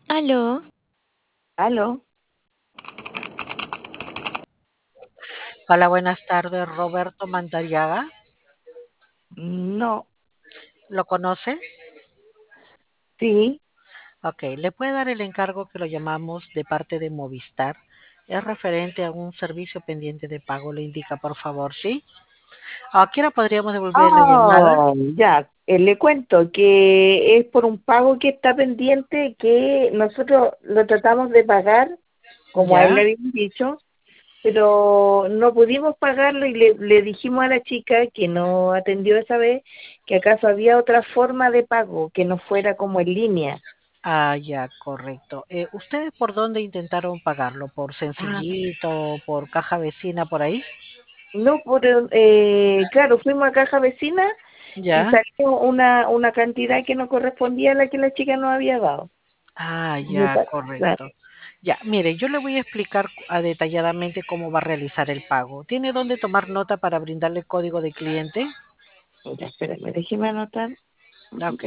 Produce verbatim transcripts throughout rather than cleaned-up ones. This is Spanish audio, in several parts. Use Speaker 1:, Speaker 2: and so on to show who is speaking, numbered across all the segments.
Speaker 1: Aló,
Speaker 2: ¿Aló?
Speaker 3: Hola, buenas tardes, Roberto Mandariaga.
Speaker 2: No,
Speaker 3: ¿Lo conoce?
Speaker 2: sí.
Speaker 3: Ok, le puede dar el encargo que lo llamamos de parte de Movistar. Es referente a un servicio pendiente de pago. Le indica, por favor, ¿sí? ¿A qué hora podríamos devolver la llamada?
Speaker 2: Ah, ya, eh, le cuento que es por un pago que está pendiente que nosotros lo tratamos de pagar, como a él le
Speaker 3: Ya.
Speaker 2: habían dicho, pero no pudimos pagarlo y le, le dijimos a la chica que no atendió esa vez que acaso había otra forma de pago que no fuera como en línea.
Speaker 3: Ah, ya, correcto. Eh, ¿ustedes por dónde intentaron pagarlo? ¿Por
Speaker 2: Ah,
Speaker 3: Sencillito, por Caja Vecina, por ahí?
Speaker 2: no, por, eh, claro, fuimos a Caja Vecina y
Speaker 3: Ya.
Speaker 2: salió una, una cantidad que no correspondía a la que la chica nos había dado.
Speaker 3: Ah,
Speaker 2: Me
Speaker 3: ya,
Speaker 2: pa- Claro,
Speaker 3: correcto. Ya, mire, yo le voy a explicar ah, detalladamente cómo va a realizar el pago. ¿Tiene dónde tomar nota para brindarle el código de cliente?
Speaker 2: ya, espérame, déjeme anotar.
Speaker 3: Ok.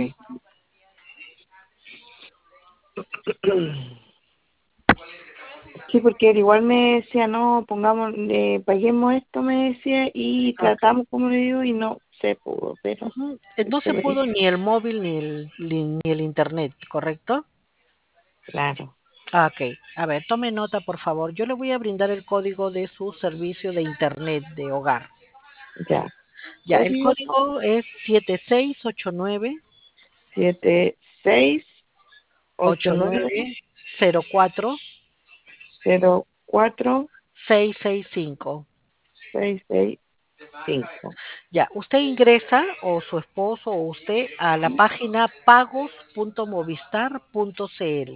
Speaker 2: Sí, porque él igual me decía, no, pongamos, eh, paguemos esto, me decía, y
Speaker 3: Ok.
Speaker 2: tratamos, como le digo, y no se pudo, pero
Speaker 3: Ujú. Eh, No se
Speaker 2: espérame.
Speaker 3: pudo ni el móvil ni el, ni, ni el internet, ¿correcto?
Speaker 2: Claro,
Speaker 3: Ah, ok. A ver, tome nota, por favor. Yo le voy a brindar el código de su servicio de internet de hogar.
Speaker 2: ya.
Speaker 3: Ya, el
Speaker 2: Código
Speaker 3: código es siete seis ocho nueve
Speaker 2: siete seis ocho
Speaker 3: ocho
Speaker 2: nueve
Speaker 3: nueve cero cuatro
Speaker 2: cero cuatro
Speaker 3: seis seis cinco.
Speaker 2: seis seis cinco.
Speaker 3: Ya, usted ingresa o su esposo o usted a la página pagos punto movistar punto cl.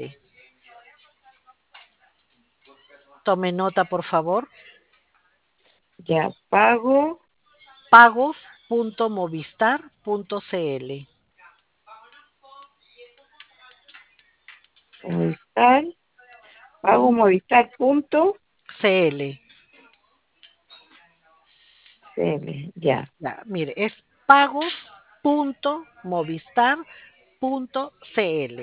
Speaker 3: Tome nota, por favor.
Speaker 2: Ya, pago,
Speaker 3: pagos punto movistar punto cl.
Speaker 2: Movistar, pago
Speaker 3: Ujú.
Speaker 2: Movistar punto
Speaker 3: Cl.
Speaker 2: cl, ya,
Speaker 3: Ya, mire, es pagos punto movistar punto cl.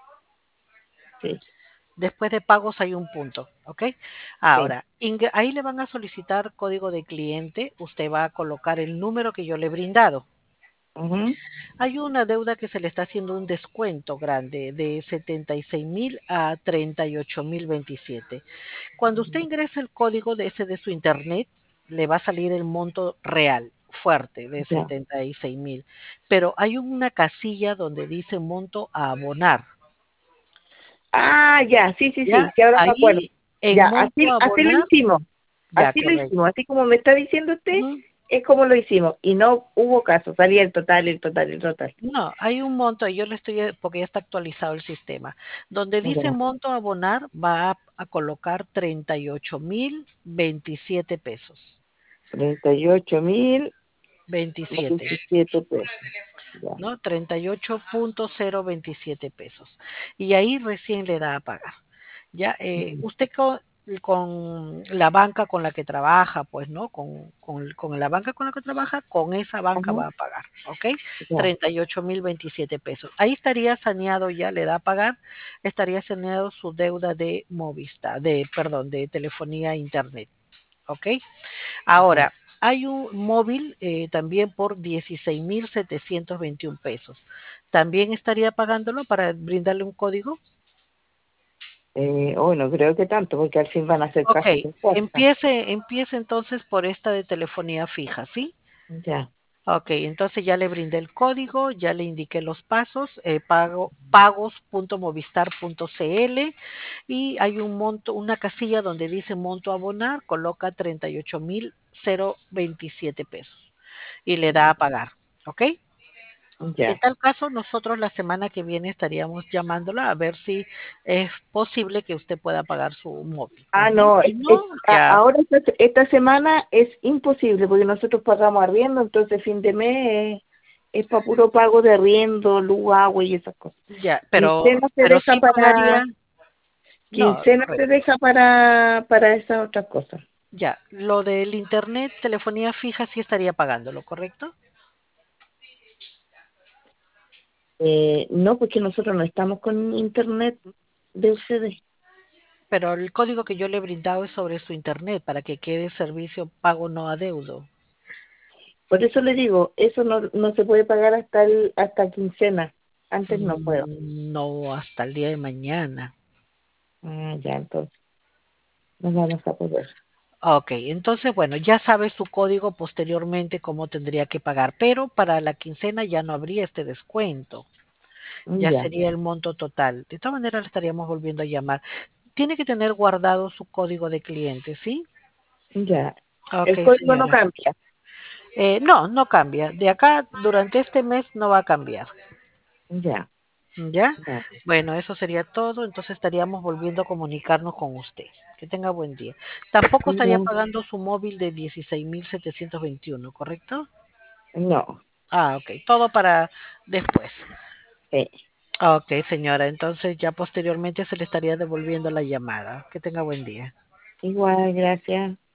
Speaker 2: sí,
Speaker 3: Después de pagos hay un punto, ¿ok?
Speaker 2: sí.
Speaker 3: Ahora, ingre- ahí le van a solicitar código de cliente. Usted va a colocar el número que yo le he brindado.
Speaker 2: Ujú,
Speaker 3: Hay una deuda que se le está haciendo un descuento grande de setenta y seis mil a treinta y ocho mil veintisiete. Cuando usted ingresa el código de ese de su internet, le va a salir el monto real, fuerte, de
Speaker 2: ya.
Speaker 3: setenta y seis mil. Pero hay una casilla donde dice monto a abonar.
Speaker 2: Ah, ya, sí, sí,
Speaker 3: ¿Ya?
Speaker 2: sí, sí, ahora me acuerdo.
Speaker 3: Ahí en
Speaker 2: Ya,
Speaker 3: monto
Speaker 2: así,
Speaker 3: a
Speaker 2: así lo
Speaker 3: abonar,
Speaker 2: hicimos,
Speaker 3: ya,
Speaker 2: así lo
Speaker 3: correcto.
Speaker 2: hicimos, así como me está diciendo usted,
Speaker 3: Ujú.
Speaker 2: es como lo hicimos, y no hubo caso, salía el total, el total, el total.
Speaker 3: No, hay un monto, yo le estoy, eh, porque ya está actualizado el sistema. Donde dice
Speaker 2: Ya,
Speaker 3: monto a abonar, va a, a colocar treinta y ocho mil veintisiete pesos.
Speaker 2: treinta y ocho mil
Speaker 3: veintisiete,
Speaker 2: veintisiete pesos. Ya,
Speaker 3: ¿no? treinta y ocho punto cero veintisiete pesos. Y ahí recién le da a pagar. Ya, eh,
Speaker 2: mm,
Speaker 3: usted con, con la banca con la que trabaja, pues, ¿no? Con, con, con la banca con la que trabaja, con esa banca
Speaker 2: ajá,
Speaker 3: va a pagar, ¿ok?
Speaker 2: ya,
Speaker 3: treinta y ocho mil veintisiete pesos. Ahí estaría saneado ya, le da a pagar, estaría saneado su deuda de Movistar, de, perdón, de telefonía e internet, ¿ok?
Speaker 2: ya.
Speaker 3: Ahora, hay un móvil eh, también por dieciséis mil setecientos veintiún pesos. ¿También estaría pagándolo para brindarle un código?
Speaker 2: Eh, oh, no creo que tanto, porque al fin van a ser
Speaker 3: Ok,
Speaker 2: casi cincuenta.
Speaker 3: empiece, empiece entonces por esta de telefonía fija, ¿sí?
Speaker 2: Ya,
Speaker 3: Ok, entonces ya le brindé el código, ya le indiqué los pasos, eh, pago, pagos punto movistar punto cl y hay un monto, una casilla donde dice monto a abonar, coloca treinta y ocho mil veintisiete pesos y le da a pagar, ¿ok? En
Speaker 2: ya.
Speaker 3: tal caso, nosotros la semana que viene estaríamos llamándola a ver si es posible que usted pueda pagar su móvil,
Speaker 2: Ah,
Speaker 3: pues, ¿no?
Speaker 2: no,
Speaker 3: Si
Speaker 2: es- es-
Speaker 3: no,
Speaker 2: a-
Speaker 3: ya,
Speaker 2: ahora esta, esta semana es imposible porque nosotros pagamos arriendo, entonces fin de mes es, para puro pago de arriendo, luz, agua y esas cosas.
Speaker 3: ya, pero,
Speaker 2: Quincena se
Speaker 3: pero
Speaker 2: deja
Speaker 3: sí
Speaker 2: para,
Speaker 3: pagaría, no,
Speaker 2: quincena se
Speaker 3: correcto.
Speaker 2: deja para, para esas otras cosas.
Speaker 3: Ya, lo del internet, telefonía fija, sí estaría pagándolo, ¿correcto?
Speaker 2: Eh, no, porque nosotros no estamos con internet de ustedes.
Speaker 3: Pero el código que yo le he brindado es sobre su internet para que quede servicio pago no adeudo.
Speaker 2: Por eso le digo, eso no, no se puede pagar hasta el, hasta quincena. Antes no puedo.
Speaker 3: Mm, No, hasta el día de mañana.
Speaker 2: Ah, ya, entonces no vamos a poder.
Speaker 3: Ok, entonces bueno, ya sabe su código posteriormente cómo tendría que pagar, pero para la quincena ya no habría este descuento, ya
Speaker 2: Ya,
Speaker 3: sería el monto total. De todas maneras le estaríamos volviendo a llamar. Tiene que tener guardado su código de cliente, ¿sí?
Speaker 2: ya.
Speaker 3: Ok,
Speaker 2: El código no
Speaker 3: señora.
Speaker 2: cambia.
Speaker 3: Eh, no, no cambia. De acá, durante este mes no va a cambiar.
Speaker 2: Ya,
Speaker 3: ¿Ya?
Speaker 2: ya.
Speaker 3: Bueno, eso sería todo. Entonces estaríamos volviendo a comunicarnos con usted. Que tenga buen día. Tampoco estaría
Speaker 2: Ya.
Speaker 3: pagando su móvil de dieciséis mil setecientos veintiuno, ¿correcto?
Speaker 2: No.
Speaker 3: Ah, ok. Todo para después.
Speaker 2: Sí.
Speaker 3: Ok, señora. Entonces ya posteriormente se le estaría devolviendo la llamada. Que tenga buen día.
Speaker 2: Igual, gracias.